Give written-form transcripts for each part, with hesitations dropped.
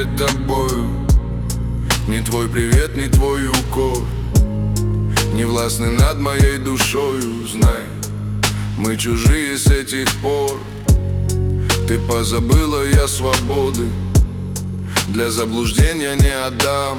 перед тобою. Ни твой привет, ни твой укор не властны над моей душою. Знай, мы чужие с этих пор. Ты позабыла, я свободы для заблуждения не отдам.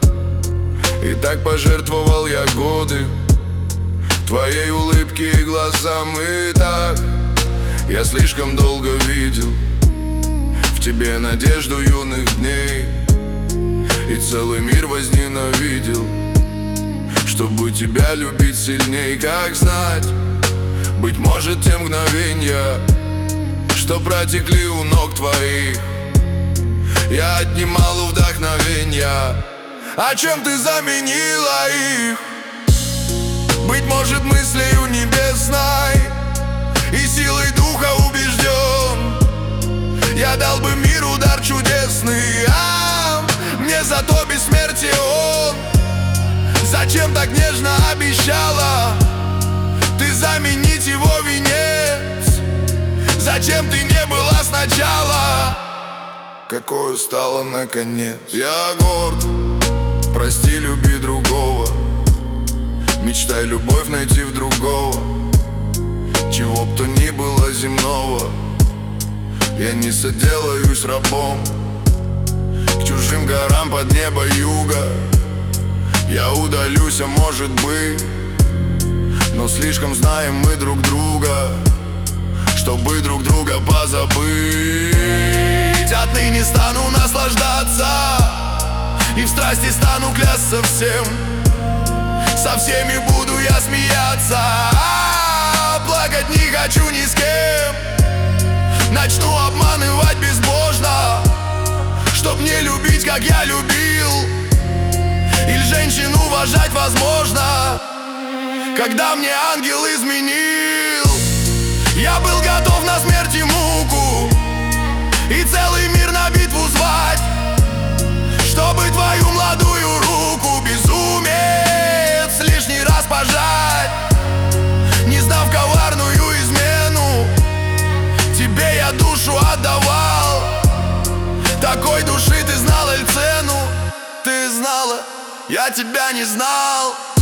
И так пожертвовал я годы твоей улыбки и глазам. И так я слишком долго видел в тебе надежду юных дней, и целый мир возненавидел, чтобы тебя любить сильней. Как знать, быть может, те мгновенья, что протекли у ног твоих, я отнимал у вдохновенья. А чем ты заменила их? Быть может, мыслью небесной и силой духа убежден, я дал бы миру дар чудесный, а мне зато бессмертие он. Зачем так нежно обещала ты заменить его венец? Зачем ты не была сначала? Какой стала наконец? Я горд, прости, люби другого, мечтай любовь найти в другого. Чего б то ни было земного, я не соделаюсь рабом. К чужим горам под небо юга я удалюсь, а может быть, но слишком знаем мы друг друга, чтобы друг друга позабыть. Отныне стану наслаждаться и в страсти стану клясться всем. Со всеми буду я смеяться, плакать не хочу ни с кем. Начну обманывать безбожно, чтоб не любить, как я любил, или женщин уважать возможно, когда мне ангел изменил. Я был готов на смерть и муку, и целый мир на битву звать, чтобы твою молодую руку, безумец, лишний раз пожать. Не знав коварную измену, тебе я душу отдавал. Такой души ты знала ли цену? Ты знала, я тебя не знал.